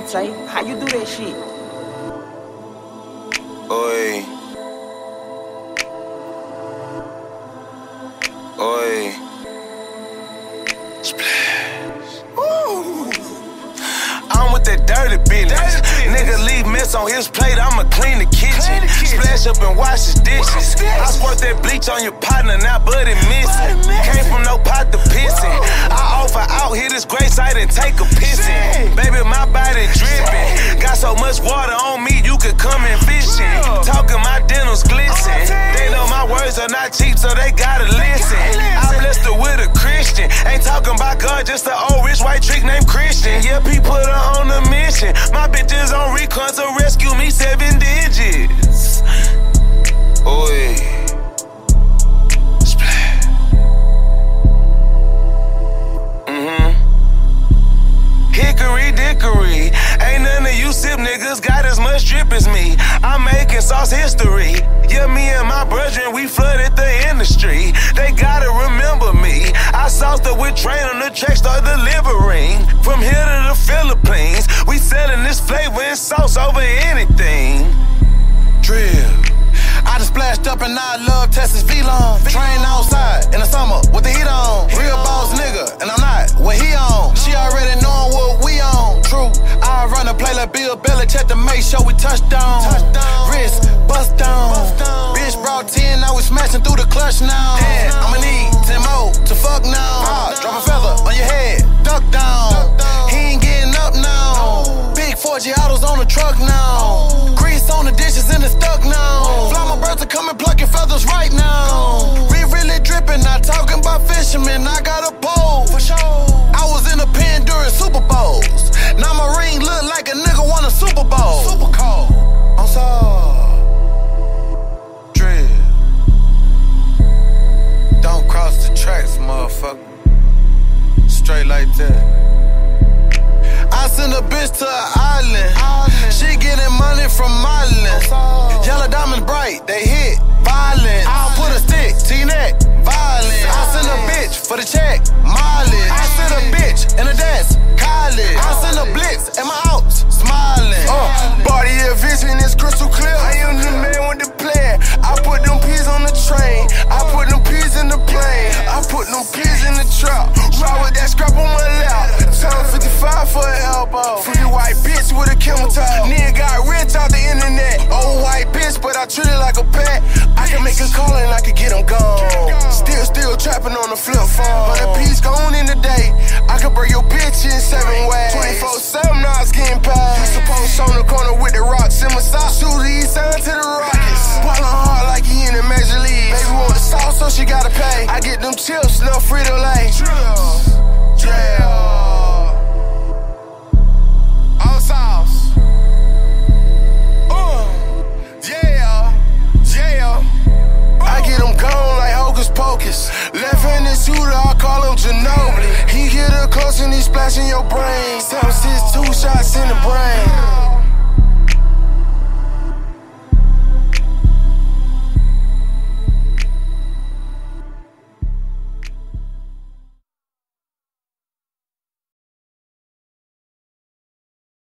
Tay? How you do that shit? Oi. Oi. Splash. Woo. I'm with that dirty business. Nigga leave mess on his plate, I'ma clean the kitchen. Splash up and wash his dishes. I squirt that bleach on your partner, now buddy missing. Came from no pot to pissing. I offer out, hit this great site and take a pissing. Baby, my body dripping. Got so much water on me, you could come and fishing. Talking my dentals glisten. They know my words are not cheap, so they gotta listen. I blessed her with a Christian. Ain't talking about God, just an old rich white trick named Christian. Yeah, P put her on a mission. My bitch is on recon to rescue me 7 digits. Oi. Splash. Hickory dickory. Ain't none of you sip niggas got as much drip as me. I'm making sauce history. Yeah, me and my brethren, we flooded the industry. They gotta remember me. I sauced her with train on the track, start delivering. From here to the Philippines, we selling this flavor and sauce over anything. Drill. I done splashed up and now I love Texas V-Long. Train outside in the summer with the heat on. Real boss nigga, and I'm not what he on. She already knowing what we on. True, I run a play like Bill Belichick to make sure we touch down. Wrist, bust down. Bitch brought 10, now we smashing through the clutch now. Damn, I'ma need 10 more to fuck now. Drop a feather on your head, duck down. He ain't getting up now. Big 4G autos on the truck now. Grease on the dishes and the stuck now. Fly my birds to come and pluck your feathers right now. We really dripping, not talking about fishermen. I got a pole for sure. I was in the pen during Super Bowls. Now my ring look like a nigga won a Super Bowl. Super cold. I'm sorry. Drill. Don't cross the tracks, motherfucker. Straight like that. I send a bitch to an island. She getting money from Marlin. Yellow diamonds bright, they hit violent. I'll put a stick to your neck, violent. I send a bitch for the check, mileage. I send a bitch in a desk, college. I send a blitz in my house, smiling. Body of vision is crystal clear. I am the man with the plan. I put them peas on the train. I put them peas in the plane. I put them peas in the trap. Ride with that scrap on my lap. Time 55 for an elbow. Free white bitch with a camel toe. Nigga got rich off the internet. Old white bitch, but I treat it like a pet. I can make a call and I can get them gone. Still trapping on the flip phone. But a piece gone in the day. I can break your bitch in 7 ways. 24/7, now it's getting paid. You supposed on the corner with the rocks in my socks. Shoot the east side to the Rockets. Ballin' hard like he in the Major League. Baby want the sauce, so she gotta pay. I get them chips, no Frito-Lay. Drill. All sauce. Yeah. I get them gone like Hocus Pocus. Left-handed shooter, I call him Ginobili. He get up close and he splash in your brain. 762 shots in the brain.